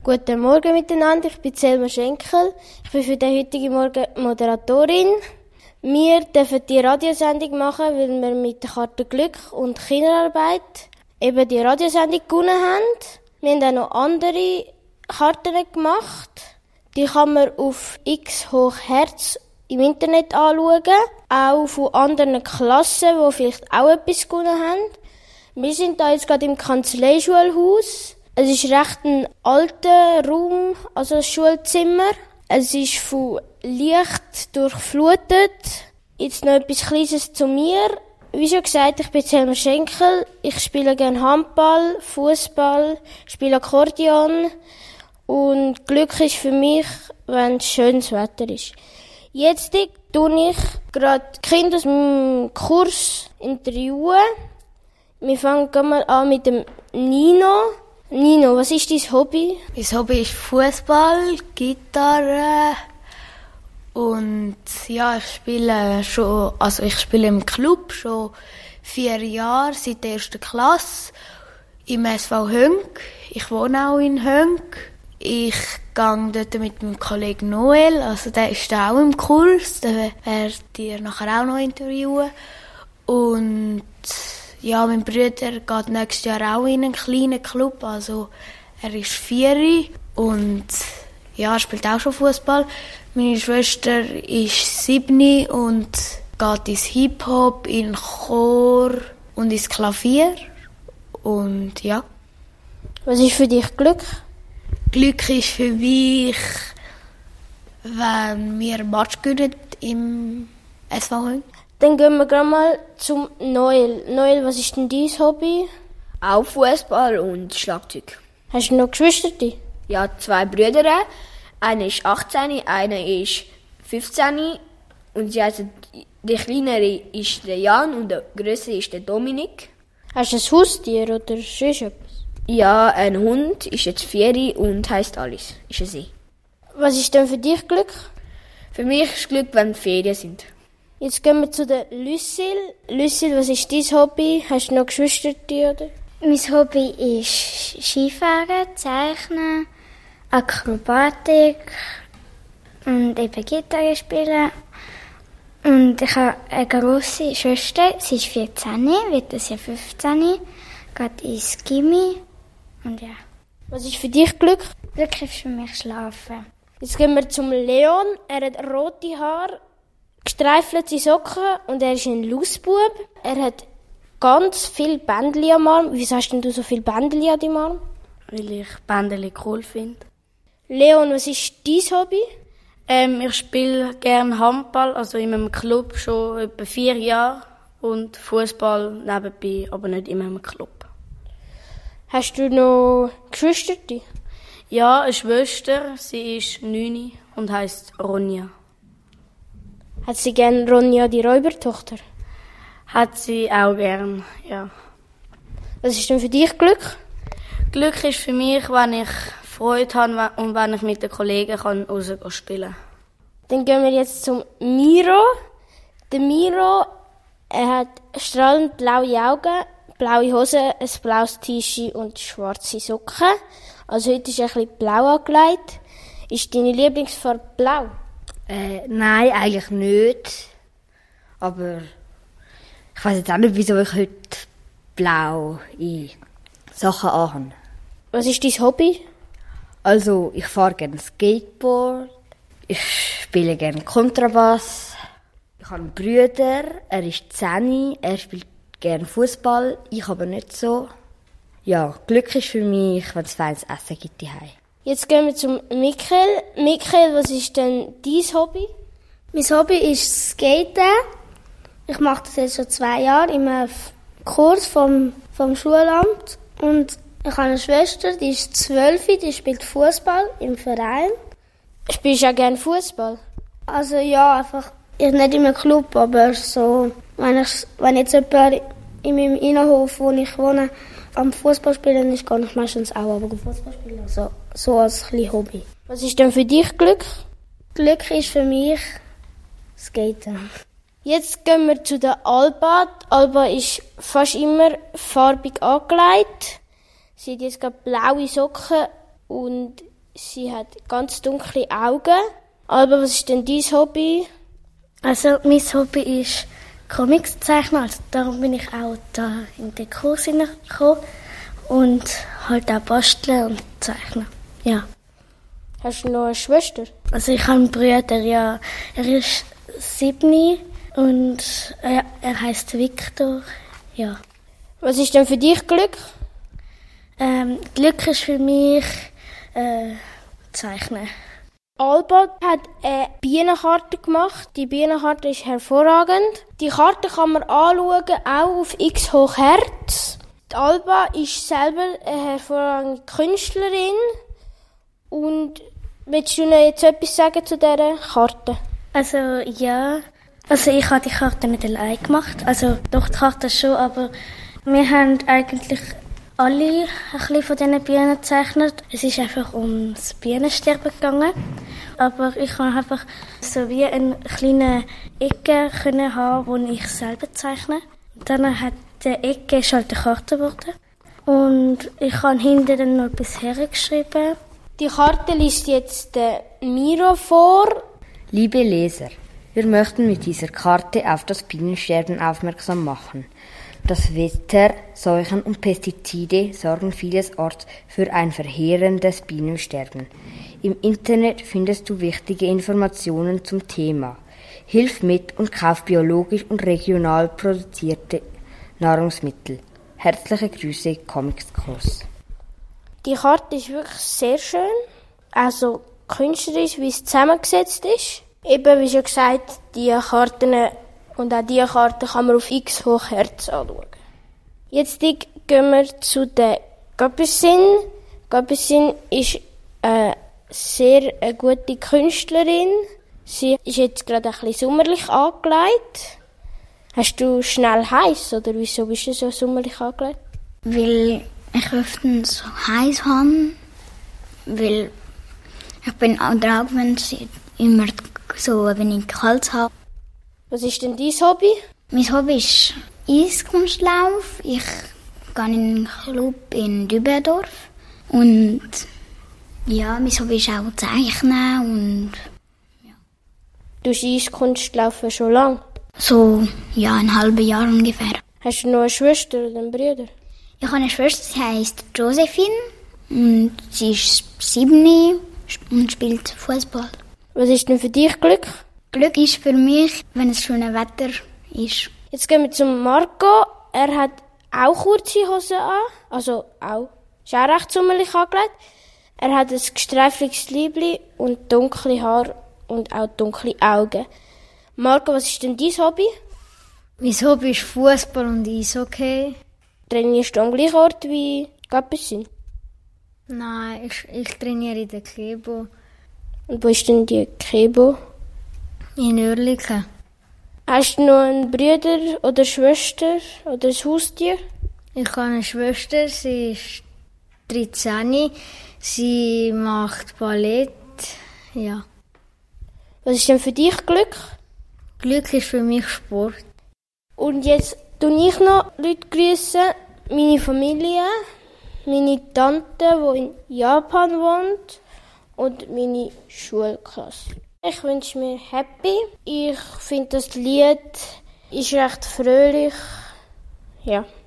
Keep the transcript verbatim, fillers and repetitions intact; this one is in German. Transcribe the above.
Guten Morgen miteinander, ich bin Selma Schenkel. Ich bin für den heutigen Morgen Moderatorin. Wir dürfen die Radiosendung machen, weil wir mit der Karte Glück und Kinderarbeit eben die Radiosendung gewonnen haben. Wir haben auch noch andere Karten gemacht. Die kann man auf X hoch Herz im Internet anschauen. Auch von anderen Klassen, die vielleicht auch etwas gewonnen haben. Wir sind da jetzt gerade im Kanzleischulhaus. Es ist recht ein alter Raum, also ein Schulzimmer. Es ist von Licht durchflutet. Jetzt noch etwas Kleines zu mir. Wie schon gesagt, ich bin Selma Schenkel. Ich spiele gerne Handball, Fußball, spiele Akkordeon. Und Glück ist für mich, wenn schönes Wetter ist. Jetzt tue ich gerade Kinder aus meinem Kurs interviewen. Wir fangen mal an mit dem Nino. Nino, was ist dein Hobby? Mein Hobby ist Fußball, Gitarre und ja, ich spiele schon, also ich spiele im Club schon vier Jahre, seit der ersten Klasse im S V Hönk. Ich wohne auch in Hönk. Ich gehe dort mit meinem Kollegen Noel, also der ist auch im Kurs, der wird dir nachher auch noch interviewen. Und ja, mein Bruder geht nächstes Jahr auch in einen kleinen Club, also er ist vier und ja, er spielt auch schon Fußball. Meine Schwester ist sieben und geht ins Hip-Hop, in den Chor und ins Klavier und ja. Was ist für dich Glück? Glück ist für mich, wenn wir ein Match gewinnen im S V Hönk. Dann gehen wir gerade mal zum Noel. Noel, was ist denn dein Hobby? Auch Fußball und Schlagzeug. Hast du noch Geschwister? Ja, zwei Brüder. Einer ist achtzehn, einer ist fünfzehn. Und sie heißen, der kleinere ist der Jan und der grössere ist der Dominik. Hast du ein Haustier oder sonst etwas? Ja, ein Hund ist jetzt vier und heisst Alice. Ist ein Sie. Was ist denn für dich Glück? Für mich ist Glück, wenn Ferien sind. Jetzt gehen wir zu der Lucille. Lucille, was ist dein Hobby? Hast du noch Geschwister, oder? Mein Hobby ist Skifahren, Zeichnen, Akrobatik und eben Gitarre spielen. Und ich habe eine grosse Schwester, sie ist vierzehn, wird das Jahr fünfzehn, geht ins Gymi und ja. Was ist für dich Glück? Glück ist für mich Schlafen. Jetzt gehen wir zum Leon. Er hat rote Haare, gestreifelte Socken und er ist ein Lausbub. Er hat ganz viele Bändchen am Arm. Wieso hast denn du so viele Bändchen an deinem Arm? Weil ich Bändchen cool finde. Leon, was ist dein Hobby? Ähm, ich spiele gerne Handball, also in einem Club schon etwa vier Jahre. Und Fußball nebenbei, aber nicht in einem Club. Hast du noch Geschwister? Ja, eine Schwester. Sie ist neun und heisst Ronja. Hat sie gern Ronja, die Räubertochter? Hat sie auch gern, ja. Was ist denn für dich Glück? Glück ist für mich, wenn ich Freude habe und wenn ich mit den Kollegen rausgehen kann spielen. Dann gehen wir jetzt zum Miro. Der Miro, er hat strahlend blaue Augen, blaue Hose, ein blaues T-Shirt und schwarze Socken. Also heute ist er ein bisschen blau angelegt. Ist deine Lieblingsfarbe blau? Äh, nein, eigentlich nicht. Aber ich weiss jetzt auch nicht, wieso ich heute blau in Sachen anhabe. Was ist dein Hobby? Also, ich fahre gerne Skateboard. Ich spiele gerne Kontrabass. Ich habe einen Bruder, er ist zehn, er spielt gerne Fußball, ich aber nicht so. Ja, Glück ist für mich, wenn es feines Essen gibt daheim. Jetzt gehen wir zum Michael. Michael, was ist denn dein Hobby? Mein Hobby ist Skaten. Ich mache das jetzt schon zwei Jahre in einem Kurs vom, vom Schulamt. Und ich habe eine Schwester, die ist zwölf, die spielt Fußball im Verein. Spielst du auch gerne Fußball? Also ja, einfach ich nicht in einem Club, aber so, wenn, ich, wenn jetzt jemand in meinem Innenhof, wo ich wohne, am Fußball spielen ist, gehe ich meistens auch aber Fußball spielen. Also so als kleines Hobby. Was ist denn für dich Glück? Glück ist für mich Skaten. Jetzt gehen wir zu der Alba. Die Alba ist fast immer farbig angelegt. Sie hat jetzt gerade blaue Socken und sie hat ganz dunkle Augen. Aber was ist denn dein Hobby? Also mein Hobby ist Comics zeichnen, also darum bin ich auch da in den Kurs hineingekommen und halt auch basteln und zeichnen, ja. Hast du noch eine Schwester? Also ich habe einen Bruder, ja, er ist sieben und er, er heisst Victor, ja. Was ist denn für dich Glück? Ähm, Glück ist für mich äh, Zeichnen. Alba hat eine Bienenkarte gemacht. Die Bienenkarte ist hervorragend. Die Karte kann man anschauen, auch auf X hoch Hertz. Die Alba ist selber eine hervorragende Künstlerin. Und willst du noch jetzt etwas sagen zu dieser Karte? Also ja, also ich habe die Karte nicht allein gemacht. Also doch, die Karte schon, aber wir haben eigentlich alle ein bisschen von diesen Bienen gezeichnet. Es ist einfach ums Bienensterben gegangen. Aber ich konnte einfach so wie eine kleine Ecke können haben, wo ich selber zeichne. Dann hat die Ecke ist halt eine Karte geworden. Und ich habe hinten dann noch etwas hergeschrieben. Die Karte liest jetzt der Miro vor. Liebe Leser, wir möchten mit dieser Karte auf das Bienensterben aufmerksam machen. Das Wetter, Seuchen und Pestizide sorgen vielerorts für ein verheerendes Bienensterben. Im Internet findest du wichtige Informationen zum Thema. Hilf mit und kauf biologisch und regional produzierte Nahrungsmittel. Herzliche Grüße, Comics Kurs. Die Karte ist wirklich sehr schön. Also künstlerisch, wie es zusammengesetzt ist. Eben, wie schon gesagt, die Karten und auch diese Karte kann man auf X hoch Hertz anschauen. Jetzt gehen wir zu der Capucine. Capucine ist eine sehr eine gute Künstlerin. Sie ist jetzt gerade ein bisschen sommerlich angelegt. Hast du schnell heiß oder wieso bist du so sommerlich angelegt? Weil ich öfter so heiß habe, weil ich bin auch drauf, wenn es immer so ein wenig kalt habe. Was ist denn dein Hobby? Mein Hobby ist Eiskunstlauf. Ich gehe in einen Club in Dübendorf. Und ja, mein Hobby ist auch Zeichnen und ja. Du Eiskunst laufen schon lange? So, ja, ein halbes Jahr ungefähr. Hast du noch eine Schwester oder einen Bruder? Ich habe eine Schwester, sie heisst Josephine und sie ist sieben und spielt Fußball. Was ist denn für dich Glück? Glück ist für mich, wenn es schönes Wetter ist. Jetzt gehen wir zum Marco. Er hat auch kurze Hosen an. Also auch. Ist auch recht sommerlich angelegt. Er hat ein gestreiftes Liebli und dunkle Haare und auch dunkle Augen. Marco, was ist denn dein Hobby? Mein Hobby ist Fußball und Eishockey. Trainierst du am gleichen Ort wie Capucine? Nein, ich, ich trainiere in der Kebo. Und wo ist denn die Kebo? In Oerlikon. Hast du noch einen Bruder oder Schwester oder ein Haustier? Ich habe eine Schwester, sie ist dreizehn. Sie macht Ballett. Ja. Was ist denn für dich Glück? Glück ist für mich Sport. Und jetzt grüße ich noch Leute grüßen. Meine Familie, meine Tante, die in Japan wohnt, und meine Schulklasse. Ich wünsche mir Happy. Ich finde, das Lied ist recht fröhlich. Ja.